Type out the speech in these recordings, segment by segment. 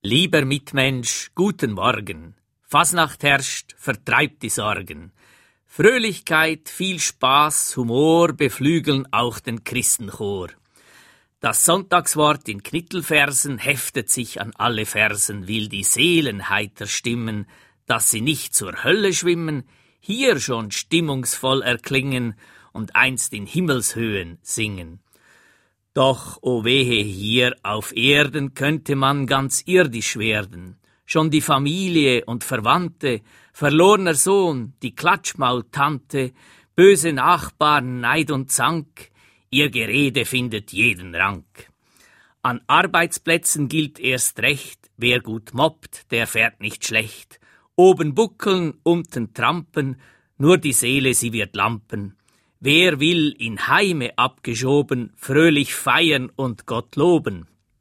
Lieber Mitmensch, guten Morgen. Fasnacht herrscht, vertreibt die Sorgen. Fröhlichkeit, viel Spaß, Humor beflügeln auch den Christenchor. Das Sonntagswort in Knittelversen heftet sich an alle Fersen, will die Seelen heiter stimmen, dass sie nicht zur Hölle schwimmen, hier schon stimmungsvoll erklingen und einst in Himmelshöhen singen. Doch, o wehe, hier auf Erden könnte man ganz irdisch werden. Schon die Familie und Verwandte, verlorener Sohn, die Klatschmaultante, böse Nachbarn, Neid und Zank, ihr Gerede findet jeden Rank. An Arbeitsplätzen gilt erst recht, wer gut mobbt, der fährt nicht schlecht. Oben buckeln, unten trampen, nur die Seele sie wird lampen. Wer will, in Heime abgeschoben, fröhlich feiern und Gott loben?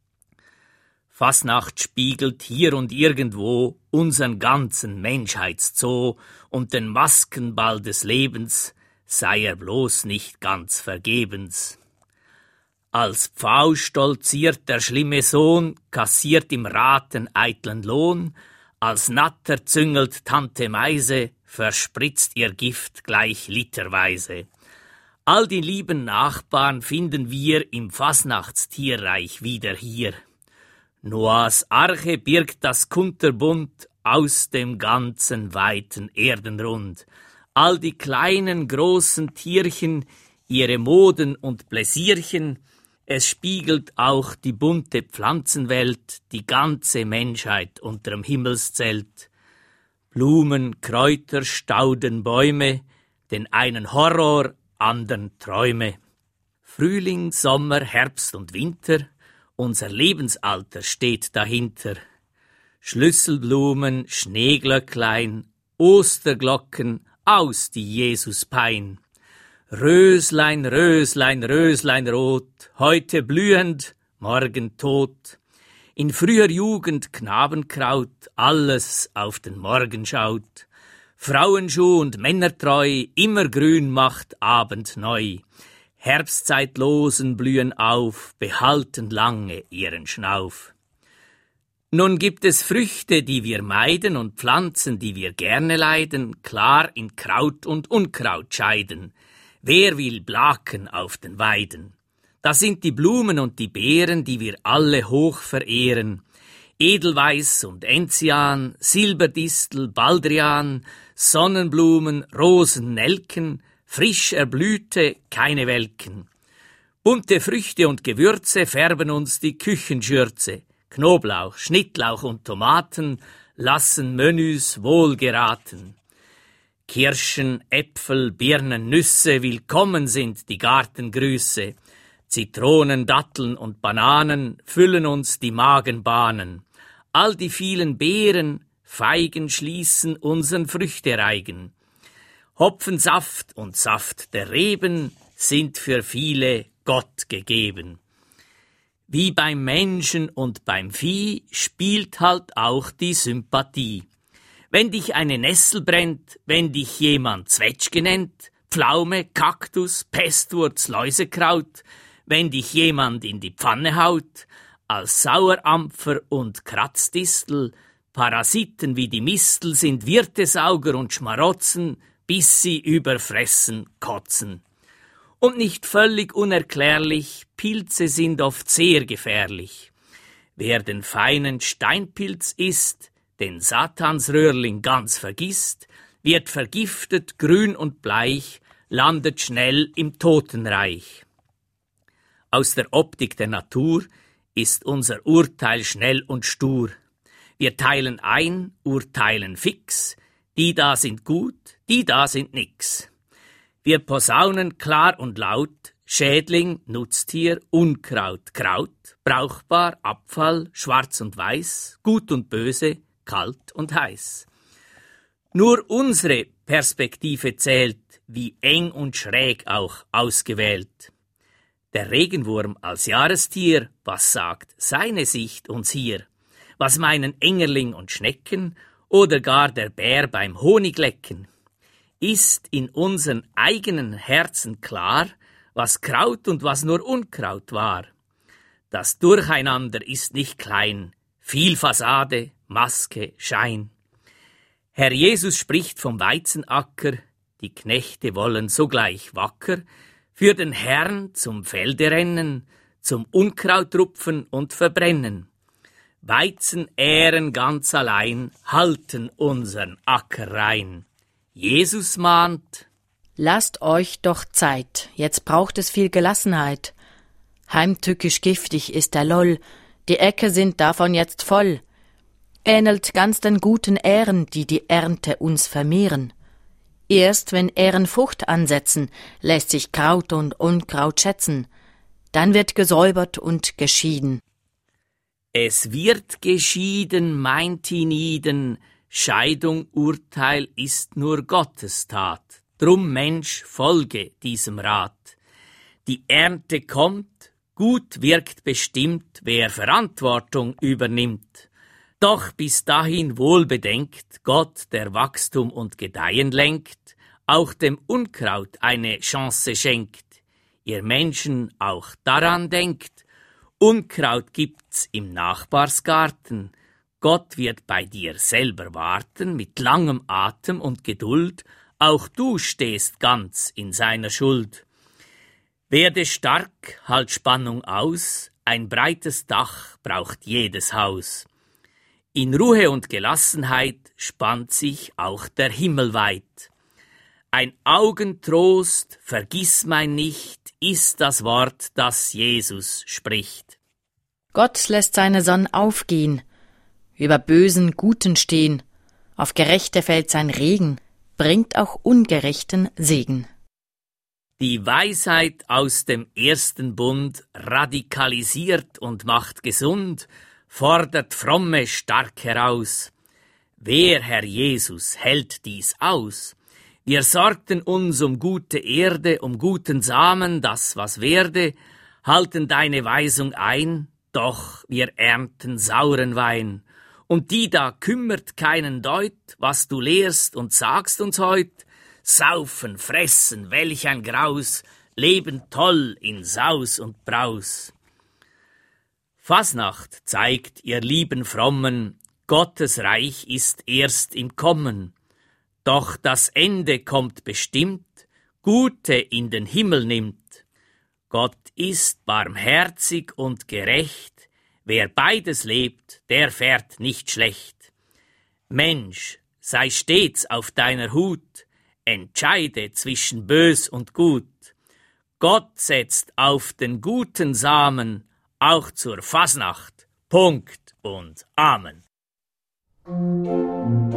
Fasnacht spiegelt hier und irgendwo unseren ganzen Menschheitszoo und den Maskenball des Lebens, sei er bloß nicht ganz vergebens. Als Pfau stolziert der schlimme Sohn, kassiert im Raten eitlen Lohn, als Natter züngelt Tante Meise, verspritzt ihr Gift gleich literweise. All die lieben Nachbarn finden wir im Fasnachtstierreich wieder hier. Noahs Arche birgt das Kunterbund aus dem ganzen weiten Erdenrund. All die kleinen, großen Tierchen, ihre Moden und Pläsierchen, es spiegelt auch die bunte Pflanzenwelt, die ganze Menschheit unterm Himmelszelt. Blumen, Kräuter, Stauden, Bäume, den einen Horror, andern Träume. Frühling, Sommer, Herbst und Winter, unser Lebensalter steht dahinter. Schlüsselblumen, Schneeglöcklein, Osterglocken, aus die Jesuspein. Röslein, Röslein, Röslein rot, heute blühend, morgen tot. In früher Jugend Knabenkraut, alles auf den Morgen schaut. Frauenschuh und Männertreu, immer grün macht Abend neu. Herbstzeitlosen blühen auf, behalten lange ihren Schnauf. Nun gibt es Früchte, die wir meiden und Pflanzen, die wir gerne leiden, klar in Kraut und Unkraut scheiden. Wer will Blaken auf den Weiden? Das sind die Blumen und die Beeren, die wir alle hoch verehren. Edelweiß und Enzian, Silberdistel, Baldrian, Sonnenblumen, Rosen, Nelken, frisch erblühte, keine Welken. Bunte Früchte und Gewürze färben uns die Küchenschürze. Knoblauch, Schnittlauch und Tomaten lassen Menüs wohlgeraten. Kirschen, Äpfel, Birnen, Nüsse, willkommen sind die Gartengrüße. Zitronen, Datteln und Bananen füllen uns die Magenbahnen. All die vielen Beeren, Feigen schließen unseren Früchtereigen. Hopfensaft und Saft der Reben sind für viele Gott gegeben. Wie beim Menschen und beim Vieh spielt halt auch die Sympathie. Wenn dich eine Nessel brennt, wenn dich jemand Zwetschge nennt, Pflaume, Kaktus, Pestwurz, Läusekraut, wenn dich jemand in die Pfanne haut, als Sauerampfer und Kratzdistel, Parasiten wie die Mistel sind Wirtesauger und Schmarotzen, bis sie überfressen kotzen. Und nicht völlig unerklärlich, Pilze sind oft sehr gefährlich. Wer den feinen Steinpilz isst, den Satansröhrling ganz vergisst, wird vergiftet, grün und bleich, landet schnell im Totenreich. Aus der Optik der Natur ist unser Urteil schnell und stur. Wir teilen ein, urteilen fix, die da sind gut, die da sind nix. Wir posaunen klar und laut, Schädling, Nutztier, Unkraut, Kraut, brauchbar, Abfall, schwarz und weiß, gut und böse, kalt und heiß. Nur unsere Perspektive zählt, wie eng und schräg auch ausgewählt. Der Regenwurm als Jahrestier, was sagt seine Sicht uns hier? Was meinen Engerling und Schnecken oder gar der Bär beim Honiglecken? Ist in unseren eigenen Herzen klar, was Kraut und was nur Unkraut war? Das Durcheinander ist nicht klein, viel Fassade, Maske, Schein. Herr Jesus spricht vom Weizenacker, die Knechte wollen sogleich wacker für den Herrn zum Felde rennen, zum Unkraut rupfen und verbrennen. Weizenähren ganz allein halten unseren Acker rein. Jesus mahnt: Lasst euch doch Zeit, jetzt braucht es viel Gelassenheit. Heimtückisch giftig ist der Loll, die Äcker sind davon jetzt voll. Ähnelt ganz den guten Ähren, die die Ernte uns vermehren. Erst wenn Ähren Frucht ansetzen, lässt sich Kraut und Unkraut schätzen. Dann wird gesäubert und geschieden. Es wird geschieden, meint hienieden, Scheidung, Urteil ist nur Gottes Tat. Drum, Mensch, folge diesem Rat. Die Ernte kommt, gut wirkt bestimmt, wer Verantwortung übernimmt. Doch bis dahin wohl bedenkt, Gott, der Wachstum und Gedeihen lenkt, auch dem Unkraut eine Chance schenkt. Ihr Menschen auch daran denkt, Unkraut gibt's im Nachbarsgarten. Gott wird bei dir selber warten, mit langem Atem und Geduld. Auch du stehst ganz in seiner Schuld. Werde stark, halt Spannung aus. Ein breites Dach braucht jedes Haus. In Ruhe und Gelassenheit spannt sich auch der Himmel weit. Ein Augentrost, vergissmein nicht, ist das Wort, das Jesus spricht. Gott lässt seine Sonne aufgehen, über Bösen Guten stehen, auf Gerechte fällt sein Regen, bringt auch Ungerechten Segen. Die Weisheit aus dem ersten Bund radikalisiert und macht gesund, fordert Fromme stark heraus. Wer, Herr Jesus, hält dies aus? Wir sorgten uns um gute Erde, um guten Samen, das was werde, halten deine Weisung ein, doch wir ernten sauren Wein. Und die da kümmert keinen Deut, was du lehrst und sagst uns heut. Saufen, fressen, welch ein Graus, leben toll in Saus und Braus. Fasnacht zeigt, ihr lieben Frommen, Gottes Reich ist erst im Kommen. Doch das Ende kommt bestimmt, Gute in den Himmel nimmt. Gott ist barmherzig und gerecht, wer beides lebt, der fährt nicht schlecht. Mensch, sei stets auf deiner Hut, entscheide zwischen Bös und Gut. Gott setzt auf den guten Samen, auch zur Fasnacht. Punkt und Amen.